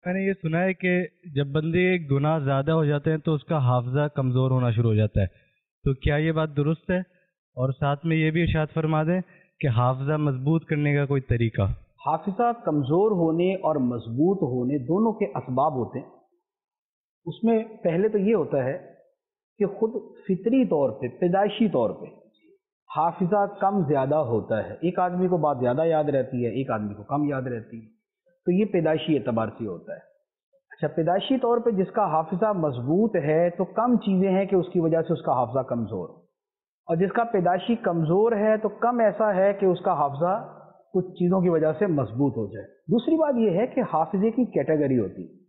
میں نے یہ سنا ہے کہ جب بندے گناہ زیادہ ہو جاتے ہیں تو اس کا حافظہ کمزور ہونا شروع ہو جاتا ہے، تو کیا یہ بات درست ہے؟ اور ساتھ میں یہ بھی ارشاد فرما دیں کہ حافظہ مضبوط کرنے کا کوئی طریقہ۔ حافظہ کمزور ہونے اور مضبوط ہونے دونوں کے اسباب ہوتے ہیں۔ اس میں پہلے تو یہ ہوتا ہے کہ خود فطری طور پہ، پیدائشی طور پہ حافظہ کم زیادہ ہوتا ہے۔ ایک آدمی کو بات زیادہ یاد رہتی ہے، ایک آدمی کو کم یاد رہتی ہے، تو یہ پیدائشی اعتبار سے ہوتا ہے۔ اچھا، پیدائشی طور پہ جس کا حافظہ مضبوط ہے تو کم چیزیں ہیں کہ اس کی وجہ سے اس کا حافظہ کمزور ہو، اور جس کا پیدائشی کمزور ہے تو کم ایسا ہے کہ اس کا حافظہ کچھ چیزوں کی وجہ سے مضبوط ہو جائے۔ دوسری بات یہ ہے کہ حافظے کی کیٹیگری ہوتی ہے۔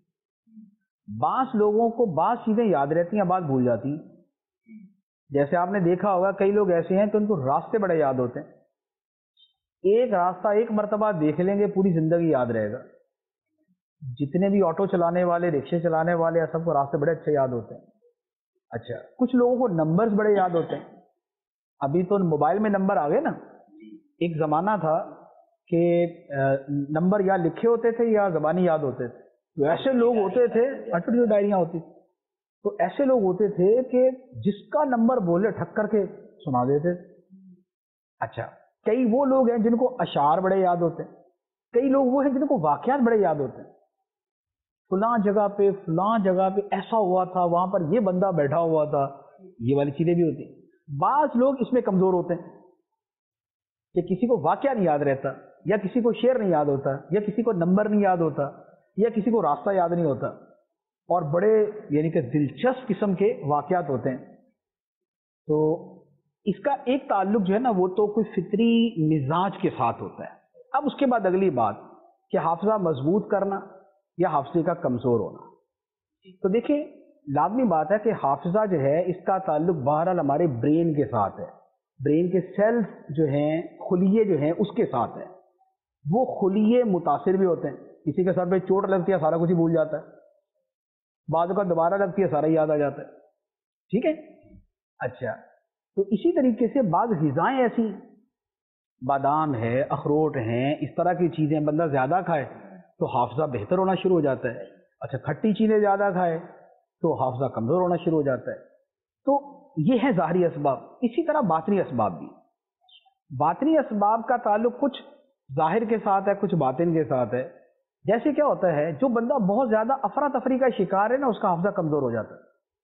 بعض لوگوں کو بعض چیزیں یاد رہتی ہیں، بعض بھول جاتی ہیں۔ جیسے آپ نے دیکھا ہوگا کئی لوگ ایسے ہیں کہ ان کو راستے بڑے یاد ہوتے ہیں، ایک راستہ ایک مرتبہ دیکھ لیں گے پوری زندگی یاد رہے گا۔ جتنے بھی آٹو چلانے والے، رکشے چلانے والے، سب کو راستے بڑے اچھے یاد ہوتے ہیں۔ اچھا، کچھ لوگوں کو نمبرز بڑے یاد ہوتے ہیں۔ ابھی تو موبائل میں نمبر آ گئے نا، ایک زمانہ تھا کہ نمبر یا لکھے ہوتے تھے یا زبانی یاد ہوتے تھے۔ تو ایسے لوگ ہوتے تھے، اٹھوٹی ڈائریاں ہوتی تھی، تو ایسے لوگ ہوتے تھے کہ جس کا نمبر بولے ٹھک کر کے سنا دیتے تھے۔ اچھا، کئی وہ لوگ ہیں جن کو اشعار بڑے یاد ہوتے ہیں، کئی لوگ وہ ہیں جن کو واقعات بڑے یاد ہوتے ہیں۔ فلاں جگہ پہ ایسا ہوا تھا، وہاں پر یہ بندہ بیٹھا ہوا تھا، یہ والی چیزیں بھی ہوتی ہیں۔ بعض لوگ اس میں کمزور ہوتے ہیں کہ کسی کو واقعہ نہیں یاد رہتا، یا کسی کو شعر نہیں یاد ہوتا، یا کسی کو نمبر نہیں یاد ہوتا، یا کسی کو راستہ یاد نہیں ہوتا، اور بڑے یعنی کہ دلچسپ قسم کے واقعات ہوتے ہیں۔ تو اس کا ایک تعلق جو ہے نا وہ تو کوئی فطری مزاج کے ساتھ ہوتا ہے۔ اب اس کے بعد اگلی بات کہ حافظہ مضبوط کرنا یا حافظے کا کمزور ہونا۔ تو دیکھیں، لازمی بات ہے کہ حافظہ جو ہے اس کا تعلق بہرحال ہمارے برین کے ساتھ ہے، برین کے سیلز جو ہیں، خلیے جو ہیں، اس کے ساتھ ہے۔ وہ خلیے متاثر بھی ہوتے ہیں، کسی کے سر پہ چوٹ لگتی ہے سارا کچھ ہی بھول جاتا ہے، بعض کا دوبارہ لگتی ہے سارا ہی یاد آ جاتا ہے، ٹھیک ہے۔ اچھا، تو اسی طریقے سے بعض غذائیں ایسی، بادام ہے، اخروٹ ہیں، اس طرح کی چیزیں بندہ زیادہ کھائے تو حافظہ بہتر ہونا شروع ہو جاتا ہے۔ اچھا، کھٹی چیزیں زیادہ کھائے تو حافظہ کمزور ہونا شروع ہو جاتا ہے۔ تو یہ ہے ظاہری اسباب۔ اسی طرح باطنی اسباب بھی، باطنی اسباب کا تعلق کچھ ظاہر کے ساتھ ہے، کچھ باطن کے ساتھ ہے۔ جیسے کیا ہوتا ہے، جو بندہ بہت زیادہ افراتفری کا شکار ہے نا، اس کا حافظہ کمزور ہو جاتا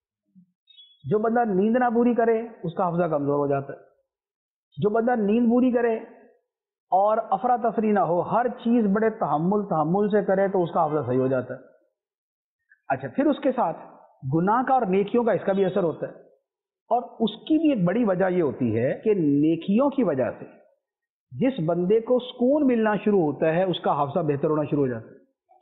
ہے۔ جو بندہ نیند نہ پوری کرے اس کا حافظہ کمزور ہو جاتا ہے۔ جو بندہ نیند پوری کرے اور افراتفری نہ ہو، ہر چیز بڑے تحمل سے کرے تو اس کا حافظہ صحیح ہو جاتا ہے۔ اچھا، پھر اس کے ساتھ گناہ کا اور نیکیوں کا اس کا بھی اثر ہوتا ہے، اور اس کی بھی ایک بڑی وجہ یہ ہوتی ہے کہ نیکیوں کی وجہ سے جس بندے کو سکون ملنا شروع ہوتا ہے اس کا حافظہ بہتر ہونا شروع ہو جاتا ہے،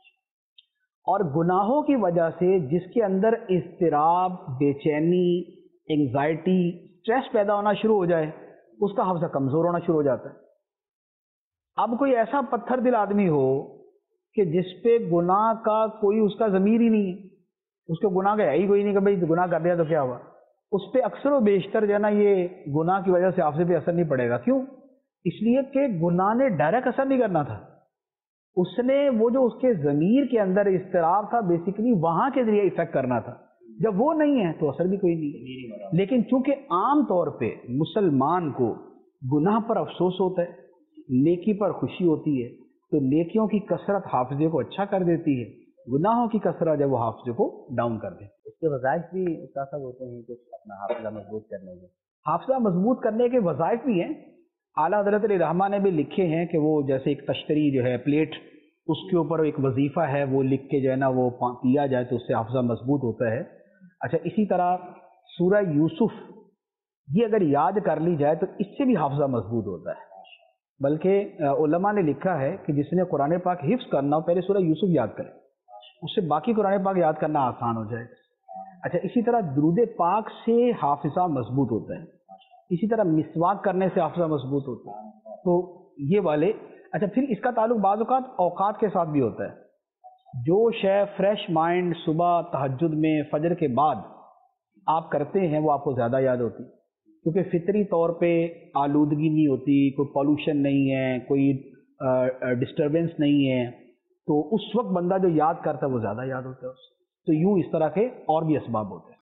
اور گناہوں کی وجہ سے جس کے اندر اضطراب، بے چینی، انگزائٹی، سٹریس پیدا ہونا شروع ہو جائے اس کا حافظہ کمزور ہونا شروع ہو جاتا ہے۔ اب کوئی ایسا پتھر دل آدمی ہو کہ جس پہ گناہ کا کوئی اس کا ضمیر ہی نہیں ہے، اس کو گناہ کا ہے ہی کوئی نہیں کہ بھائی گناہ کر دیا تو کیا ہوا، اس پہ اکثر و بیشتر جو ہے نا یہ گناہ کی وجہ سے حافظے پہ اثر نہیں پڑے گا۔ کیوں؟ اس لیے کہ گناہ نے ڈائریکٹ اثر نہیں کرنا تھا، اس نے وہ جو اس کے ضمیر کے اندر اضطراب تھا بیسیکلی وہاں کے ذریعے افیکٹ کرنا تھا۔ جب وہ نہیں ہے تو اثر بھی کوئی نہیں ہے۔ لیکن چونکہ عام طور پہ مسلمان کو گناہ پر افسوس ہوتا ہے، نیکی پر خوشی ہوتی ہے، تو نیکیوں کی کثرت حافظے کو اچھا کر دیتی ہے، گناہوں کی کثرت جب وہ حافظے کو ڈاؤن کر دیتی ہے۔ اس کے وظائف بھی ایسا ہوتے ہیں کچھ اپنا حافظہ مضبوط کرنے کے؟ حافظہ مضبوط کرنے کے وظائف بھی ہیں۔ اعلیٰ حضرت علیہ رحمہ نے بھی لکھے ہیں کہ وہ جیسے ایک تشتری جو ہے پلیٹ، اس کے اوپر ایک وظیفہ ہے، وہ لکھ کے جو ہے نا وہ پیا جائے تو اس سے حافظہ مضبوط ہوتا ہے۔ اچھا، اسی طرح سورہ یوسف یہ اگر یاد کر لی جائے تو اس سے بھی حافظہ مضبوط ہوتا ہے۔ بلکہ علماء نے لکھا ہے کہ جس نے قرآن پاک حفظ کرنا ہو پہلے سورہ یوسف یاد کرے، اس سے باقی قرآن پاک یاد کرنا آسان ہو جائے۔ اچھا، اسی طرح درود پاک سے حافظہ مضبوط ہوتا ہے، اسی طرح مسواک کرنے سے حافظہ مضبوط ہوتا ہے۔ تو یہ والے۔ اچھا، پھر اس کا تعلق بعض اوقات کے ساتھ بھی ہوتا ہے۔ جو شے فریش مائنڈ صبح تہجد میں فجر کے بعد آپ کرتے ہیں وہ آپ کو زیادہ یاد ہوتی، کیونکہ فطری طور پہ آلودگی نہیں ہوتی، کوئی پالوشن نہیں ہے، کوئی ڈسٹربنس نہیں ہے، تو اس وقت بندہ جو یاد کرتا ہے وہ زیادہ یاد ہوتا ہے اس سے. تو یوں اس طرح کے اور بھی اسباب ہوتے ہیں.